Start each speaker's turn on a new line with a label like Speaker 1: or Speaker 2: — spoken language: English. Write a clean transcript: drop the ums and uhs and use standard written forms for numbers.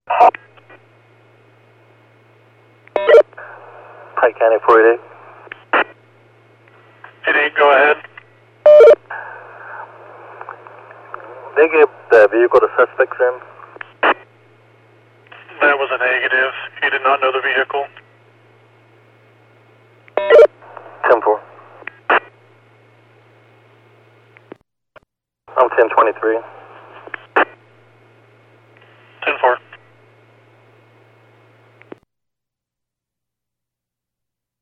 Speaker 1: Pike County 488.
Speaker 2: 88, go ahead.
Speaker 1: They gave the vehicle to suspects in.
Speaker 2: That was a negative. He did not know the vehicle.
Speaker 1: 10-4. I'm 1023.